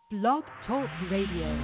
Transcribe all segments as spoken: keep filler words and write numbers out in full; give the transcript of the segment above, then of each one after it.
Blog Talk Radio.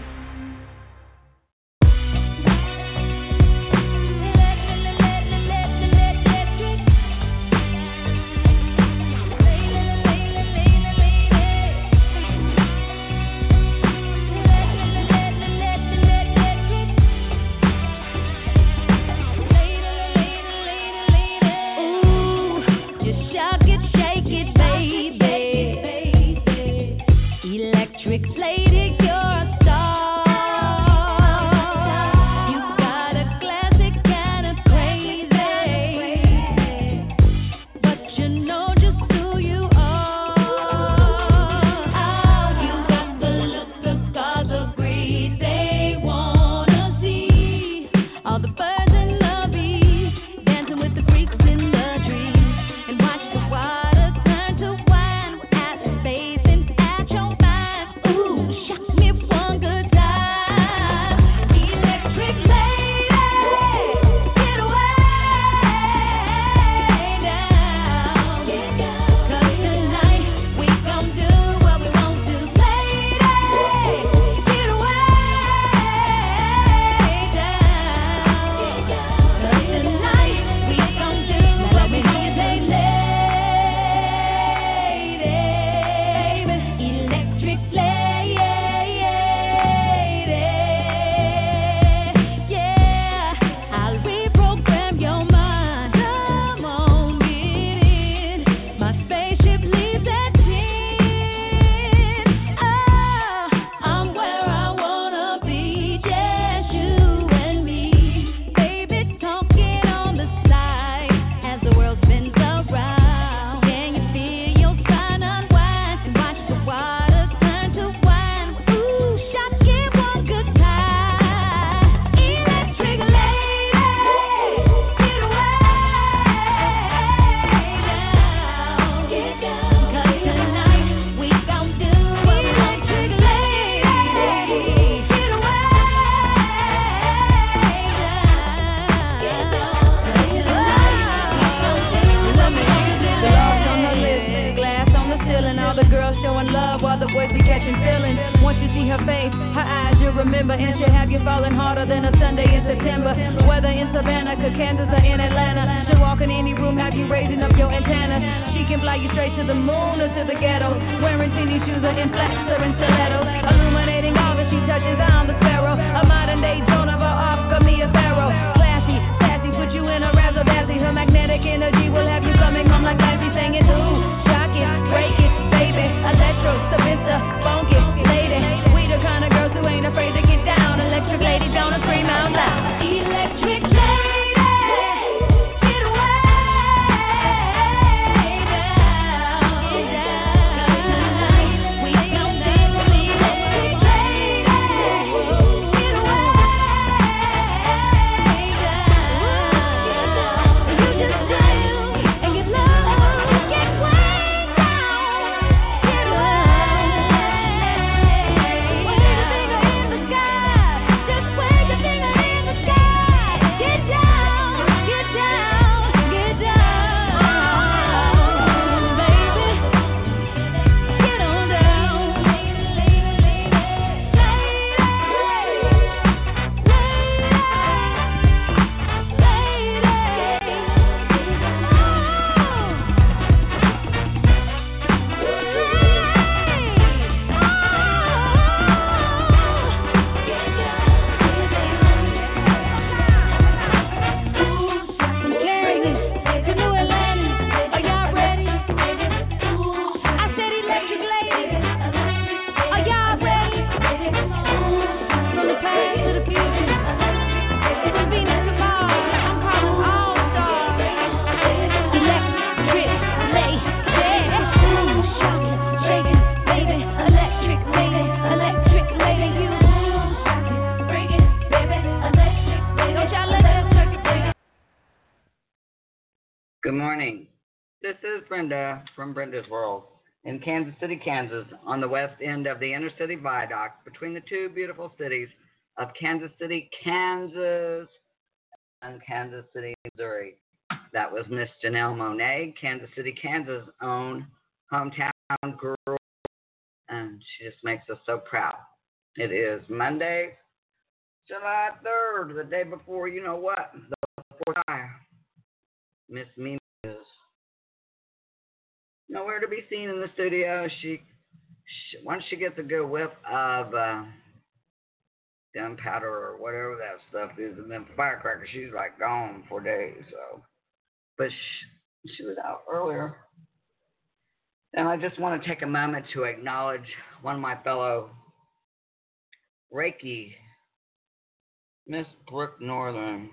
Good morning. This is Brenda from Brenda's World in Kansas City, Kansas, on the west end of the inner city viaduct between the two beautiful cities of Kansas City, Kansas, and Kansas City, Missouri. That was Miss Janelle Monáe, Kansas City, Kansas' own hometown girl. And she just makes us so proud. It is Monday, July third, the day before, you know what? The fourth of July. Miss Mimi is nowhere to be seen in the studio. She, she once she gets a good whiff of uh, gunpowder or whatever that stuff is, and then firecrackers, she's like gone for days. So, but she, she was out earlier, and I just want to take a moment to acknowledge one of my fellow Reiki, Miss Brooke Northern.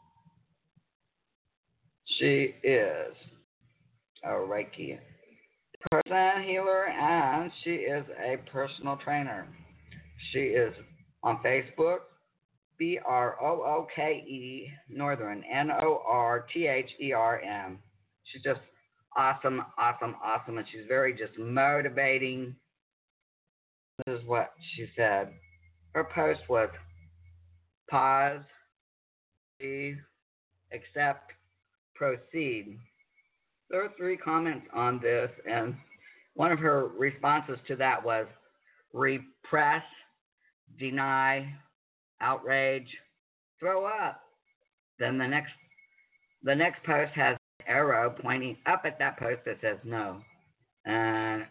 She is a Reiki person healer, and she is a personal trainer. She is on Facebook, B R O O K E Northern, N O R T H E R M. She's just awesome, awesome, awesome, and she's very just motivating. This is what she said. Her post was pause, breathe, accept, proceed. There are three comments on this, and one of her responses to that was repress, deny, outrage, throw up. Then the next the next post has an arrow pointing up at that post that says no. And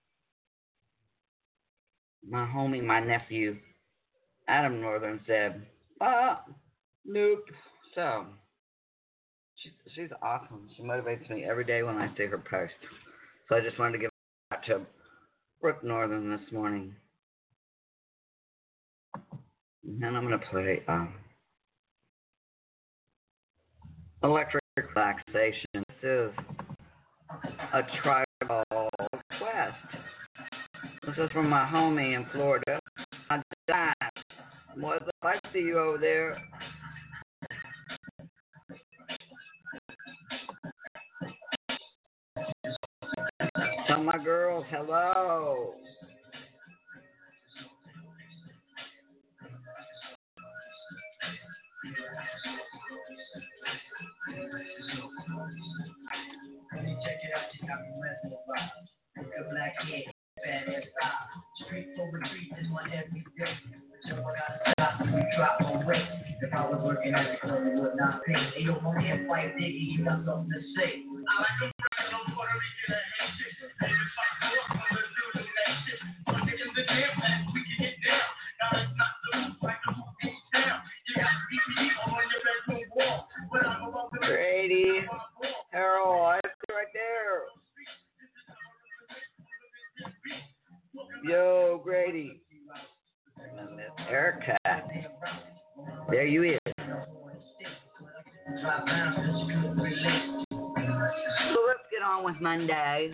my homie, my nephew, Adam Northern said, ah, nope. So, she, she's awesome. She motivates me every day when I see her post. So I just wanted to give a shout out to Brooke Northern this morning. And I'm going to play um, Electric Relaxation. This is a tribal quest. This is from my homie in Florida. I died. What's up? I see you over there. Tell my girls hello. Check it out, you got me mesmerized. Good black hair, badass style. Street for retreat is my everyday. So I gotta stop when we drop my weight. If I was working at the club, it would not pay. Hey, yo, on here, fight, Diggy, you got something to say. I like them fresh, I'm Puerto Rican, I hate shit. And if I go up, I'm gonna do the next shit. One day in the damn man, we can get down. Now it's not the roof, like the roof is down. You got to beat me on your bedroom wall. When I'm alone with Grady, Harold, I see right there. Yo, Grady. And Miss Erica. There you is. So let's get on with Monday.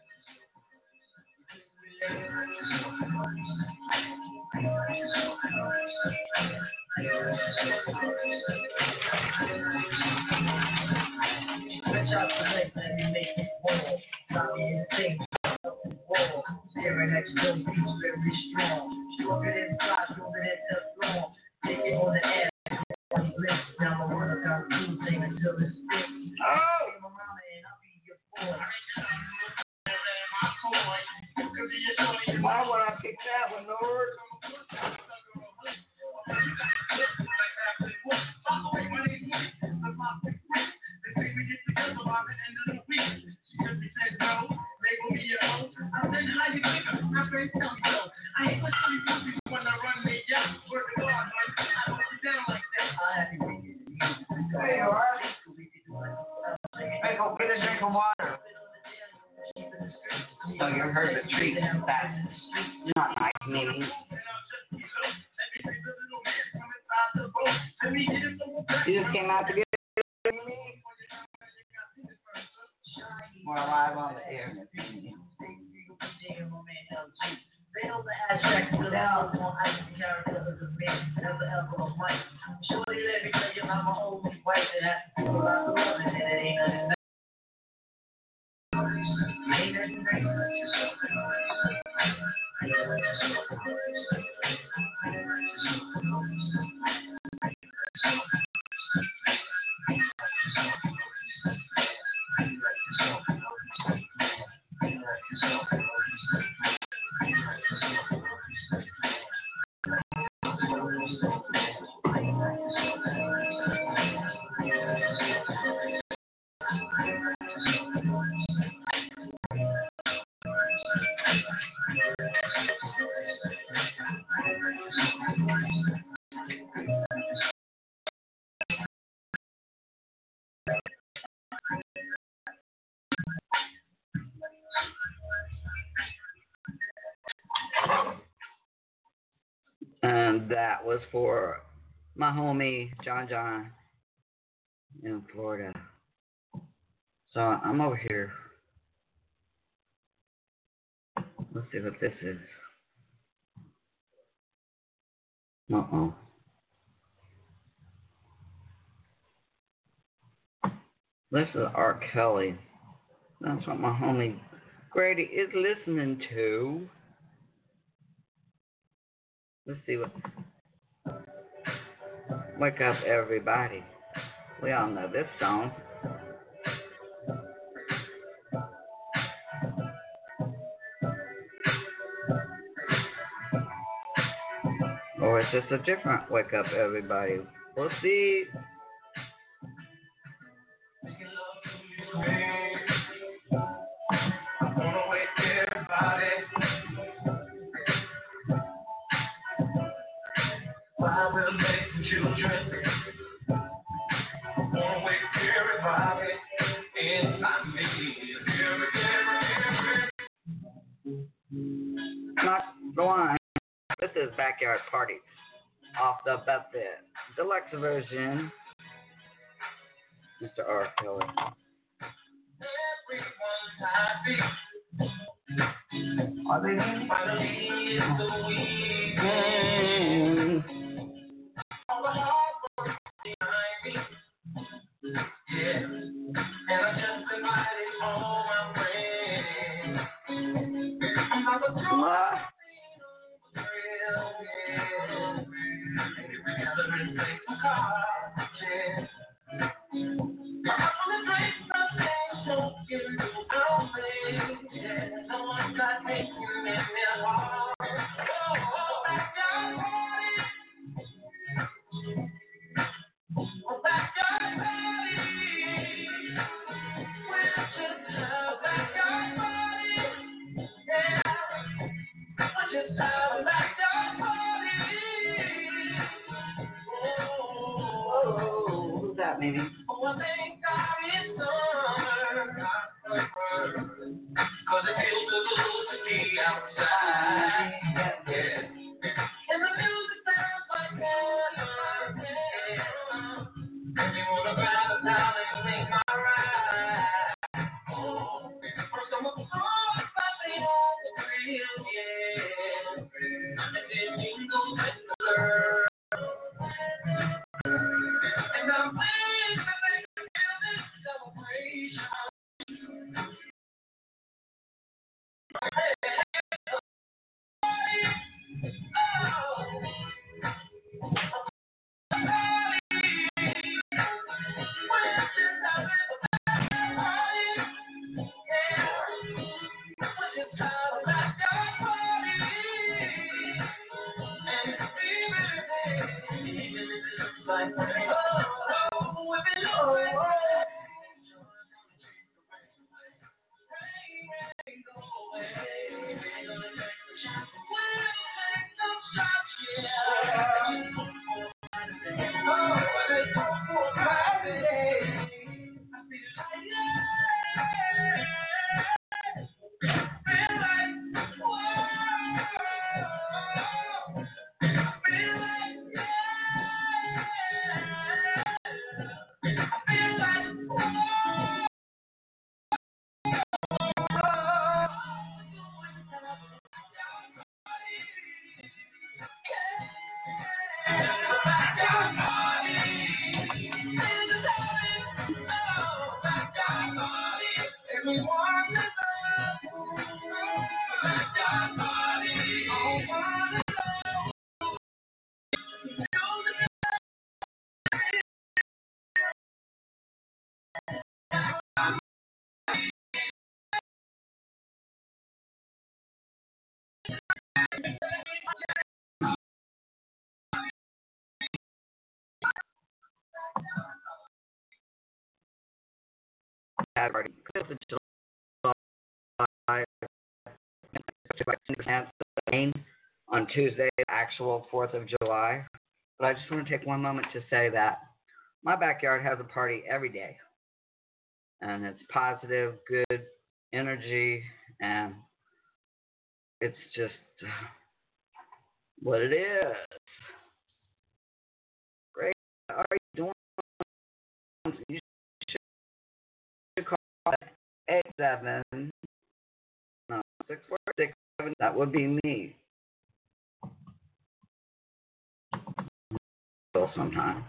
Switch out the legs, let me make it roll. Stop me and sing. Whoa, staring at your little feet, very strong. Stronger than fly, stronger than the throne. Take it on the air, on the lips. Now I wanna come through, sing until it sticks. Oh! Be my mama and I'll be your boy. Why would I pick that one, Lord? So you heard the treat. That's not nice meaning. You just came out to get me? We're live on the air. Fail the abstract without one ice character of the man, never ever a mic. Shorty, let me tell you, I'm my only wife that has to do about the love, and it ain't nothing. Ain't nothing great. And that was for my homie John John in Florida. So I'm over here. Let's see what this is. Uh-oh. This is R. Kelly. That's what my homie Grady is listening to. Let's see what. Wake up, everybody. We all know this song. Or it's just a different wake up, everybody. We'll see. Children, wanna wake everybody inside me. Not go on. This is Backyard Party off the Bethel Deluxe version. Mister R. Kelly. Everyone's happy. Are they finally in the weekend? All the hard work behind me. Yeah. And I just invited all my friends. I'm not a what? Who's that, maybe? Oh, I think God is summer. Cause it feels so good to be outside. Yeah. And the music sounds like heaven. Yeah. And you wanna grab a towel and sing my ride. Oh, first I'm a song about the on the grill, yeah. And then jingles with the girl. And I'm waiting to make a music celebration. Party. On Tuesday, actual fourth of July. But I just want to take one moment to say that my backyard has a party every day. And it's positive, good energy, and it's just what it is. are you doing? You should call eight seven no six four six seven. That would be me. So sometime.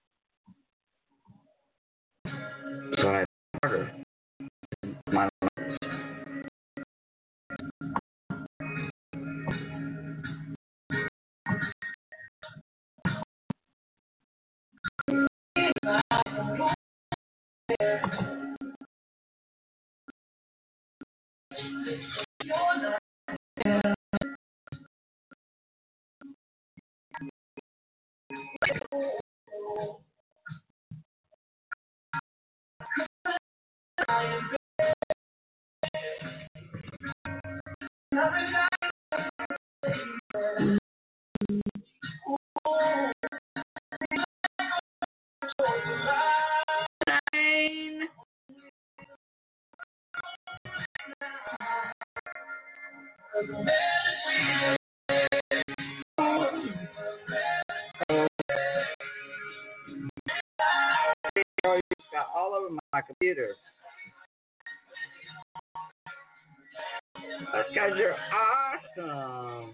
So I order my got all over my computer. Those guys are awesome.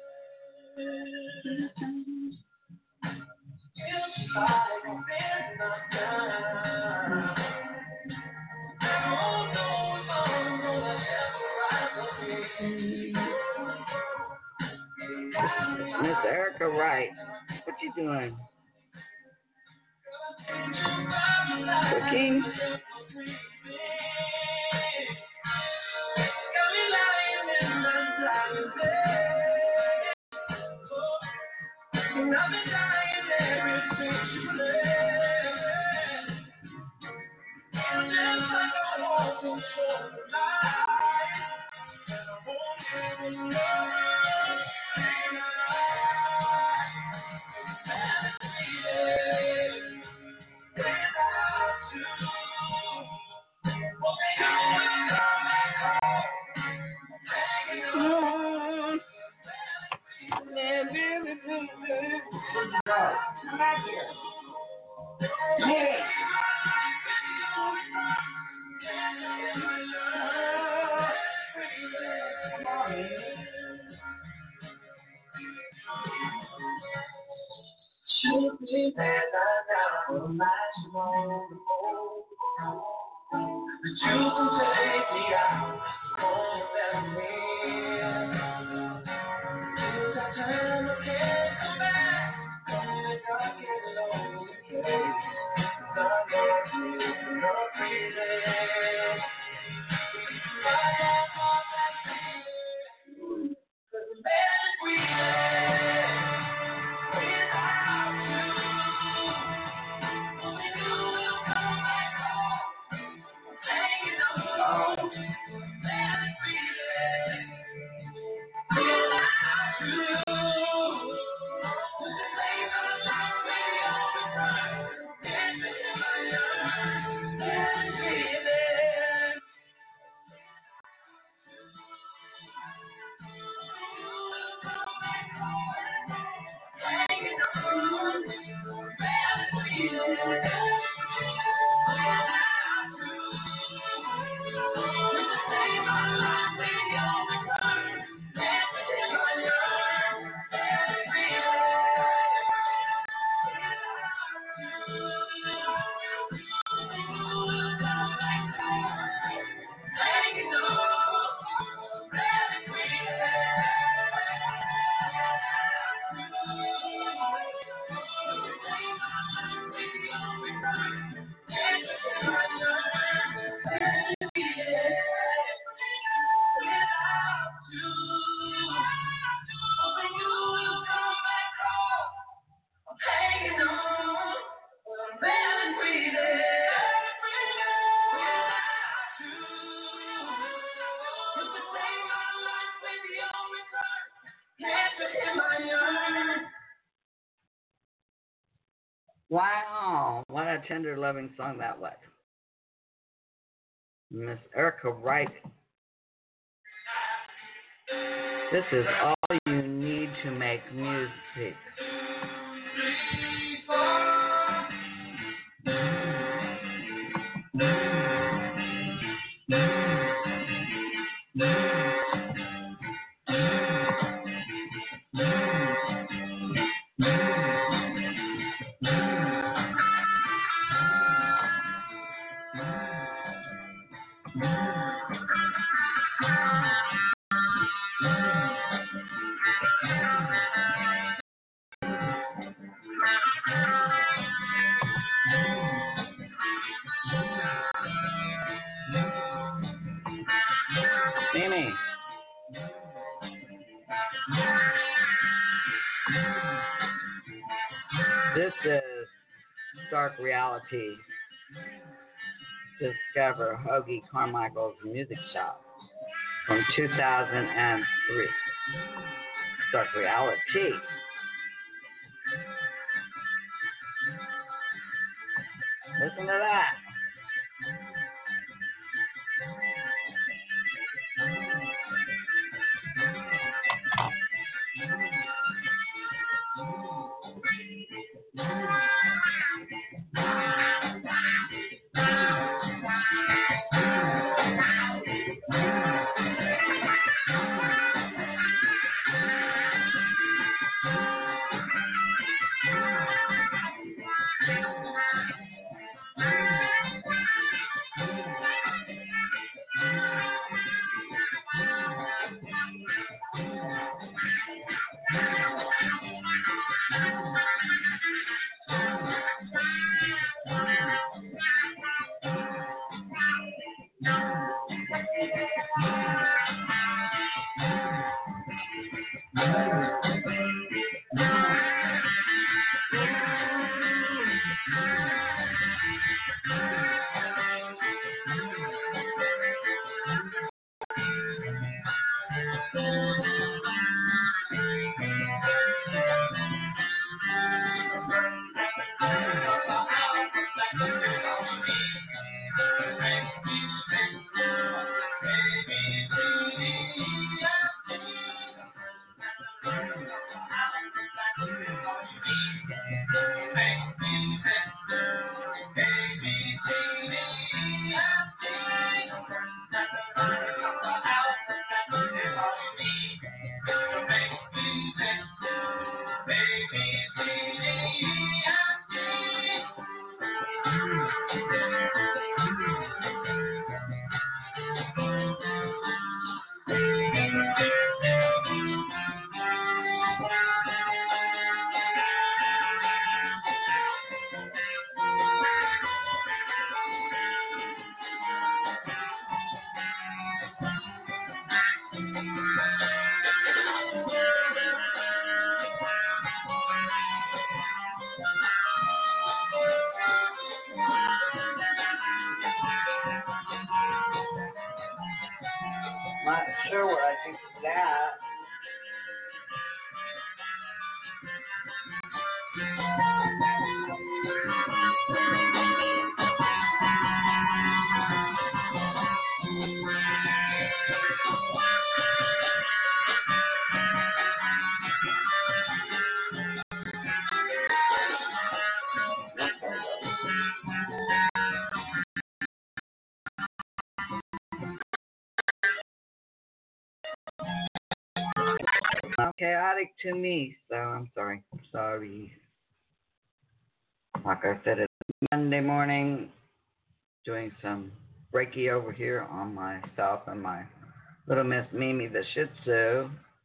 Miss Erica Wright, what you doing? Cooking? Wow, what a tender, loving song that was. Miss Erica Wright. This is all you need to make music. This is Stark Reality. Discover Hoagie Carmichael's Music Shop from two thousand three. Stark Reality. Listen to that. Not sure what I think of that. Chaotic to me, so I'm sorry. Sorry. Like I said, it's Monday morning, doing some Reiki over here on myself and my little Miss Mimi the Shih Tzu.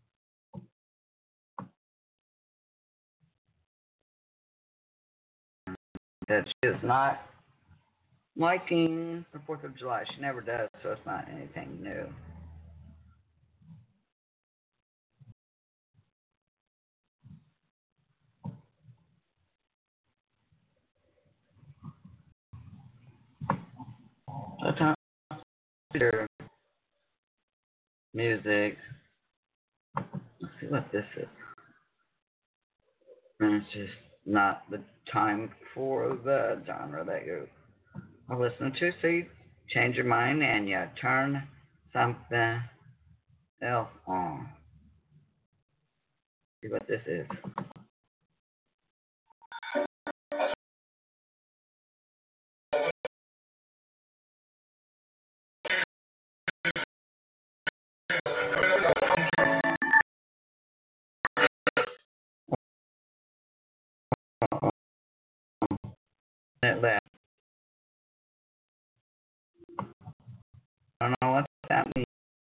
That she is not liking the fourth of July. She never does, so it's not anything new. Sometimes hear music. Let's see what this is. And it's just not the time for the genre that you are listening to. So you change your mind and you turn something else on. See what this is. It left. I don't know what that means.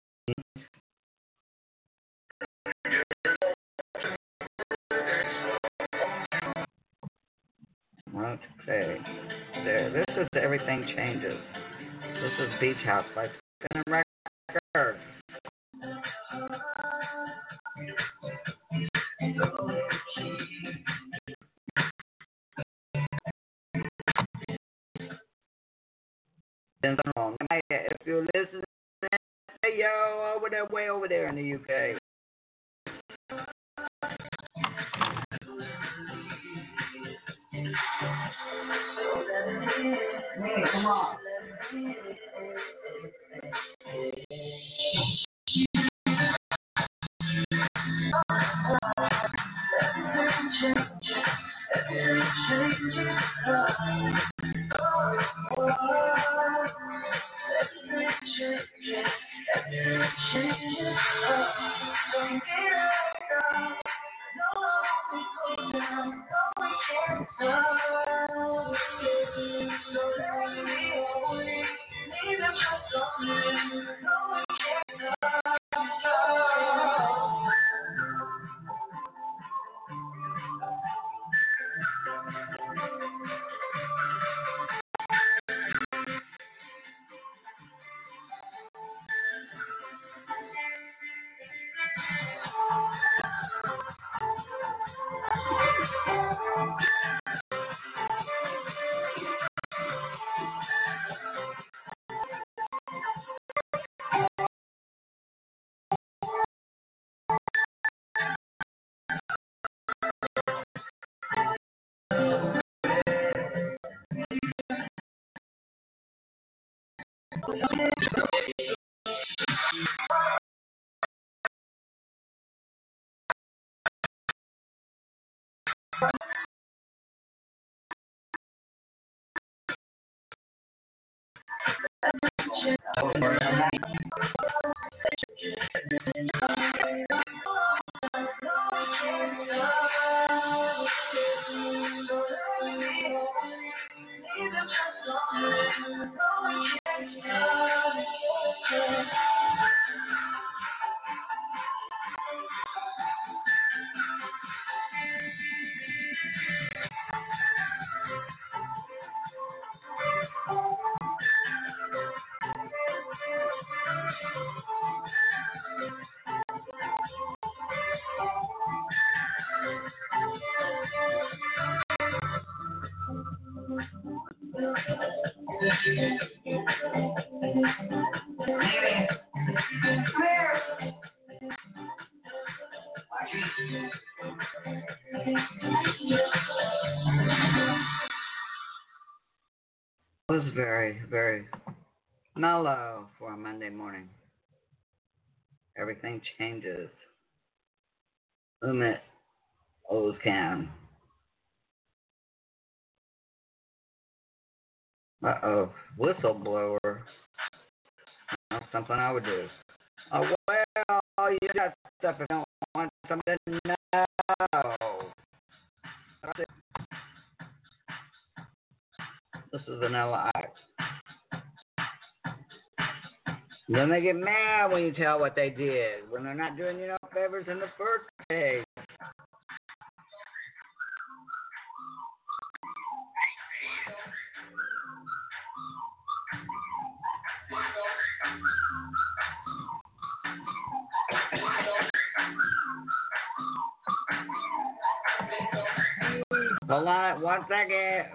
Okay. There. This is Everything Changes. This is Beach House by Spinning Records. U K. Hey, come on. It was very, very mellow for a Monday morning. Everything changes. Umit Ozcan. Uh-oh. Whistleblower. That's something I would do. Oh, well, you got stuff if you don't want something to know. This is Vanilla Ice. Then they get mad when you tell what they did, when they're not doing you no favors in the first place. Hold on one second.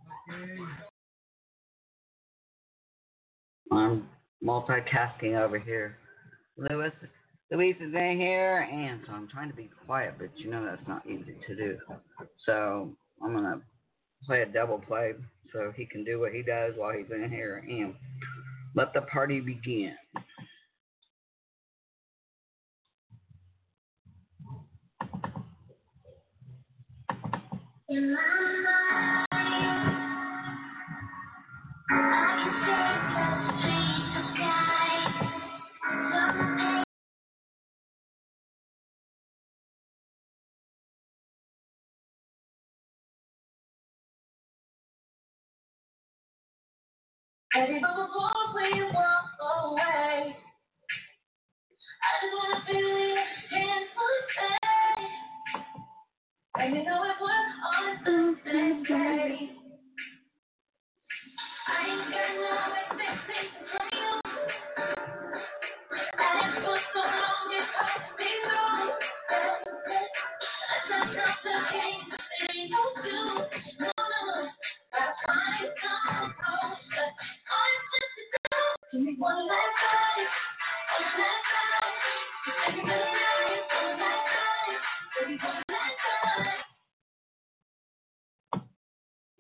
I'm multitasking over here. Louis, Louise is in here, and so I'm trying to be quiet, but you know that's not easy to do. So I'm going to play a double play so he can do what he does while he's in here, and let the party begin. In my mind, I can take the streets of sky. Some every before we walk away, I just wanna feel your hand for a and you know it was on the same day. I ain't got no expectations from you. I didn't put so long, it's hard to be through. I just got the game, it ain't no do. No, no, that's why it's come close. All it's just to do, give me one last time, one last time.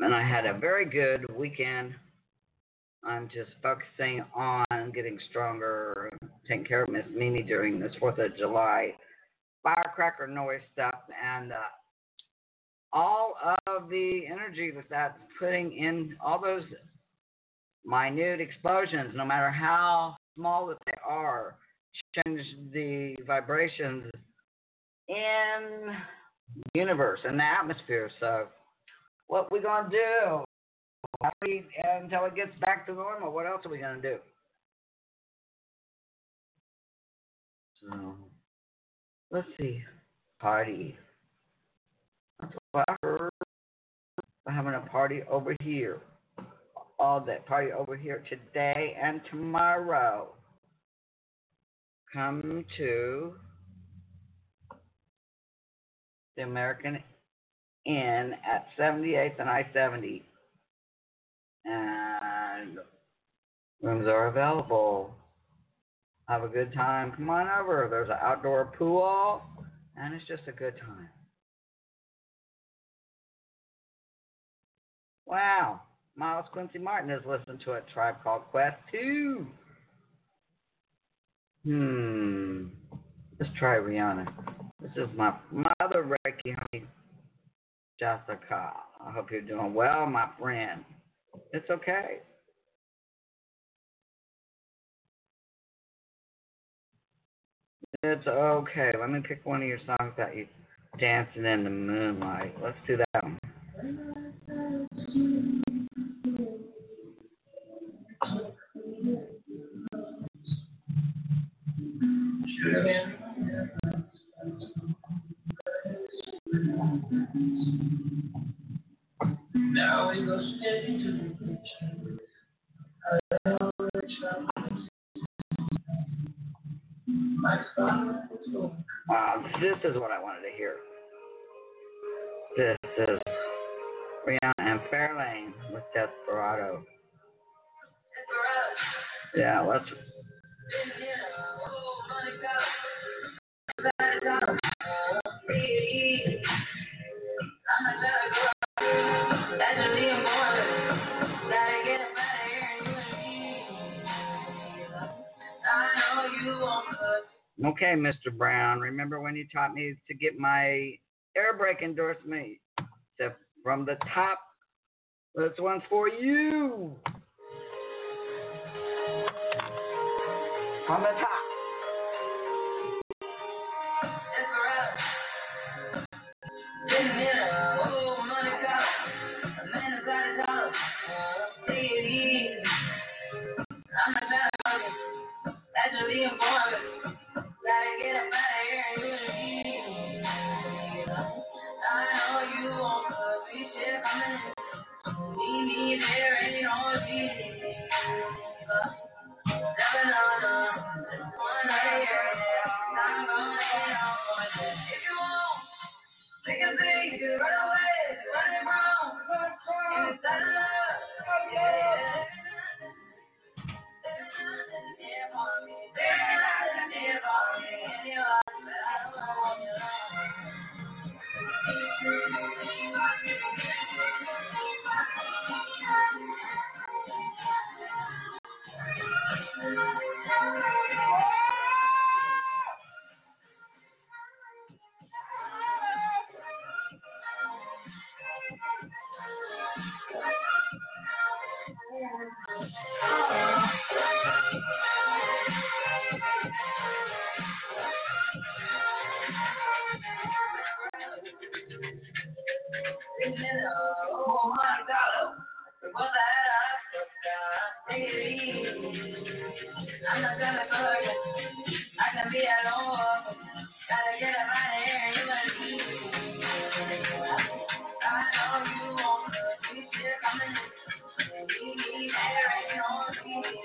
and I had a very good weekend. I'm just focusing on getting stronger, taking care of Miss Mimi during this fourth of July firecracker noise stuff, and uh, all of the energy that that's putting in all those minute explosions, no matter how small that they are, change the vibrations in the universe and the atmosphere. So, what we gonna do until it gets back to normal? What else are we gonna do? So, let's see. Party. That's what I heard. We're having a party over here. All day. Party over here today and tomorrow. Come to the American Inn at seventy-eighth and I seventy. And rooms are available. Have a good time. Come on over. There's an outdoor pool, and it's just a good time. Wow. Miles Quincy Martin has listened to a Tribe Called Quest too. Hmm. Let's try Rihanna. This is my mother, Reiki honey, Jessica. I hope you're doing well, my friend. It's okay. It's okay. Let me pick one of your songs that you dancing in the moonlight. Let's do that one. Now we go straight into the picture. Wow, this is what I wanted to hear. This is Rihanna and Fairlane with Desperado. Yeah, let's. Okay, Mister Brown, remember when you taught me to get my air brake endorsement? So from the top, this one's for you. From the top. Actually important. Gotta get up out of here and you leave. I know you want the sweet shit coming. Meet me there, ain't no easy. Never know, no. Just one right here. I'm gonna get on my shit. If you want, we can see you run away. Running from, inside of love. Yeah. Oh my God, what the hell? I'm not gonna forget. I can be alone. Gotta get up out of here. You gotta leave. I know you want the sweet shit coming. Meet me there, ain't no easy.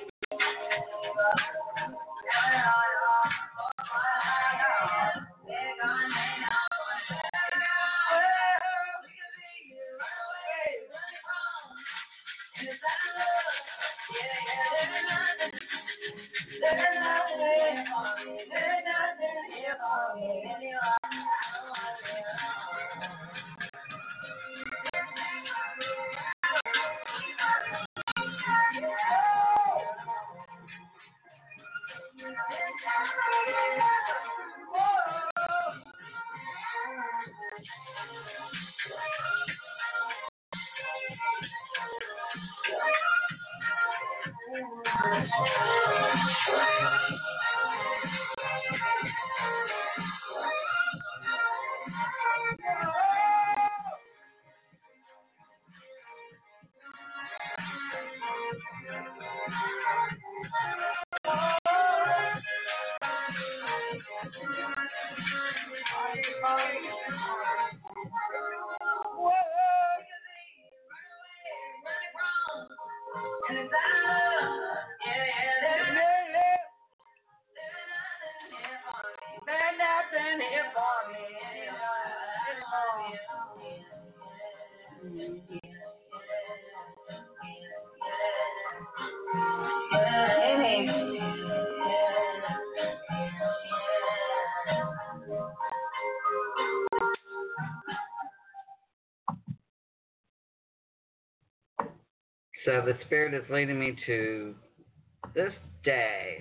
So the Spirit is leading me to this day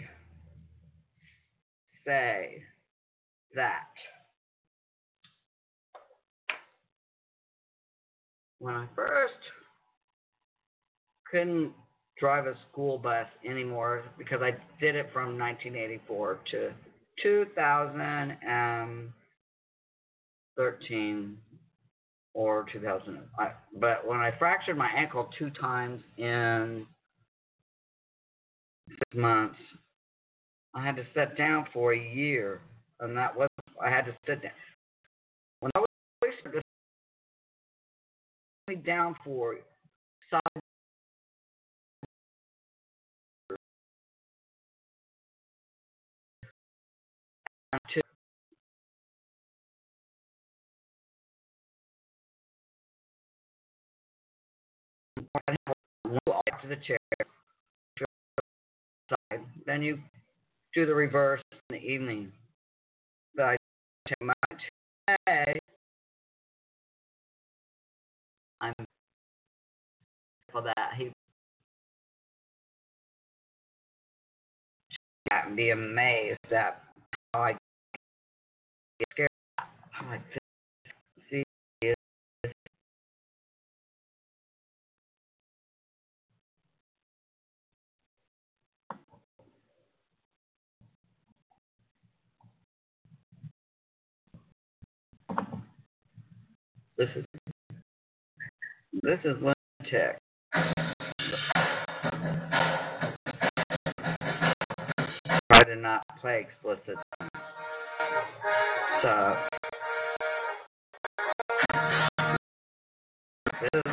say that when I first couldn't drive a school bus anymore because I did it from nineteen eighty-four to two thousand thirteen or two thousand. I, but when I fractured my ankle two times in six months, I had to sit down for a year, and that was I had to sit down. When I was down for solid two, to the chair, then you do the reverse in the evening. But I take my today. I'm for that he and be amazed at how I get scared. How I see it. This is this is lunatic. Try to not play explicit. So this is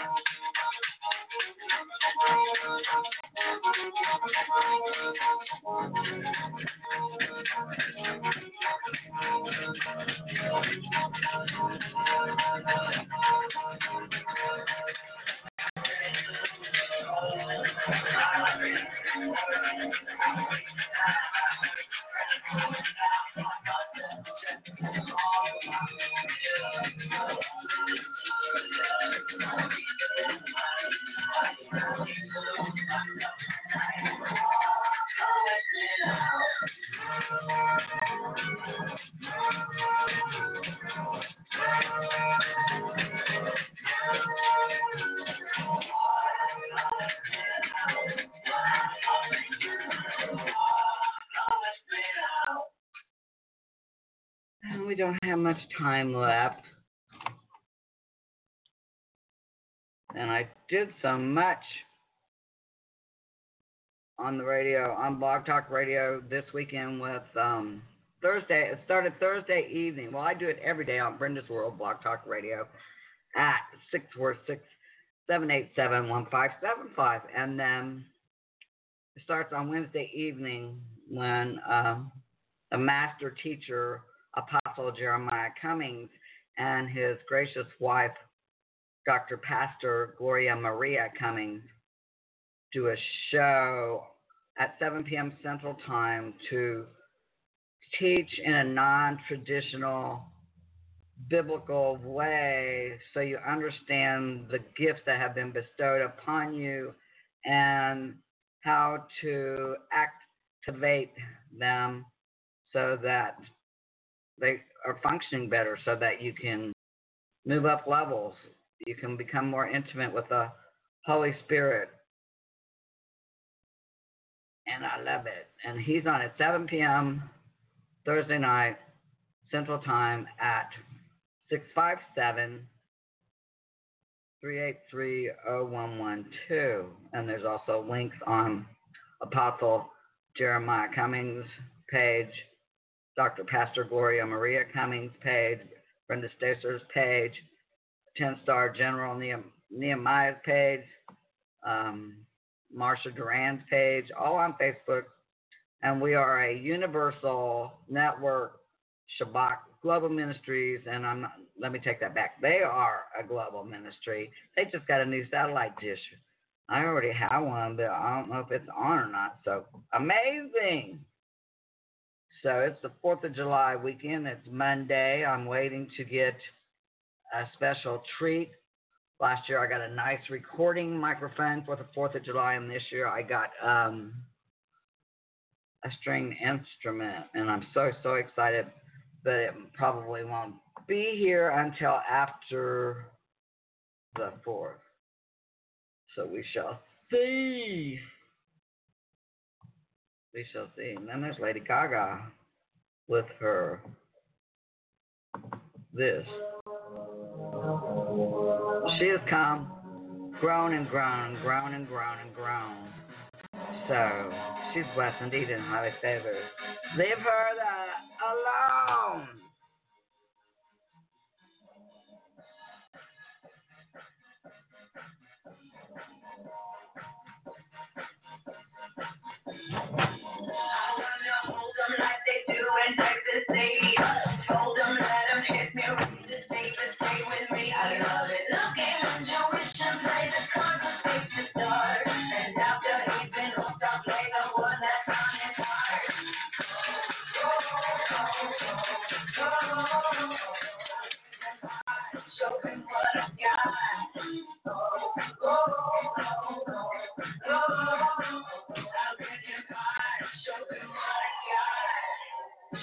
We don't have much time left. And I did so much on the radio, on Blog Talk Radio this weekend with um, Thursday. It started Thursday evening. Well, I do it every day on Brenda's World Blog Talk Radio at six four six, seven eight seven, one five seven five. And then it starts on Wednesday evening when um, the master teacher, Apostle Jeremiah Cummings, and his gracious wife, Doctor Pastor Gloria Maria Cummings, do a show at seven p.m. Central Time to teach in a non-traditional biblical way so you understand the gifts that have been bestowed upon you and how to activate them so that they are functioning better, so that you can move up levels. You can become more intimate with the Holy Spirit. And I love it. And he's on at seven p.m. Thursday night, Central Time at six five seven, three eight three, zero one one two. And there's also links on Apostle Jeremiah Cummings' page, Doctor Pastor Gloria Maria Cummings' page, Brenda Stacer's page, ten-Star General Nehemiah's page, um, Marsha Duran's page, all on Facebook. And we are a universal network, Shabbat Global Ministries, and I'm not, let me take that back. They are a global ministry. They just got a new satellite dish. I already have one, but I don't know if it's on or not. So amazing. So it's the fourth of July weekend. It's Monday. I'm waiting to get a special treat. Last year I got a nice recording microphone for the fourth of July, and this year I got um, a string instrument, and I'm so, so excited, but it probably won't be here until after the fourth. So we shall see. We shall see. And then there's Lady Gaga with her this. She has come, grown and grown, grown and grown and grown. So she's blessed indeed and highly favored. Leave her the alone. Told them let them hit me, just stay, just stay with me. I love it. Look at intuition, play the conversation start. And after he's been hooked, I'll play the one that's on his heart. Show him what I got. Oh, oh, oh, oh, oh. I'll get him high. Show him what I got.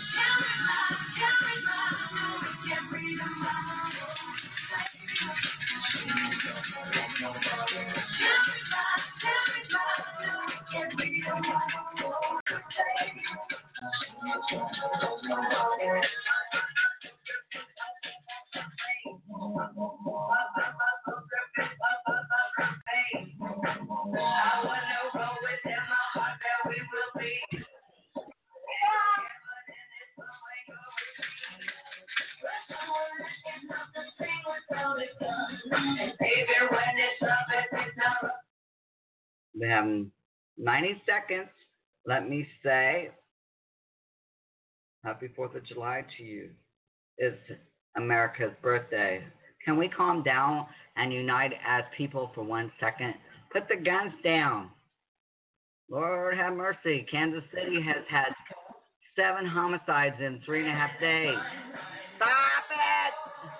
We have ninety seconds. Let me say happy fourth of July to you. It's America's birthday. Can we calm down and unite as people for one second? Put the guns down. Lord have mercy. Kansas City has had seven homicides in three and a half days. Stop it!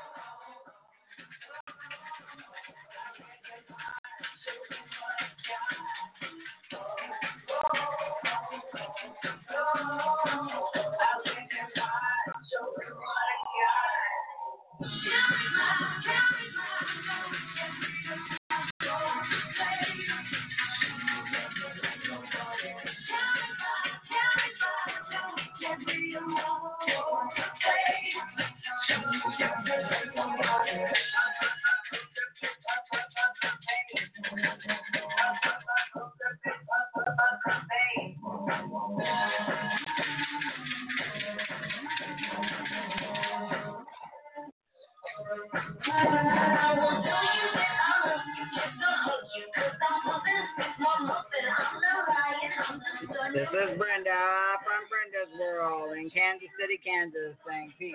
This is Brenda from Brenda's World in Kansas City, Kansas, saying peace.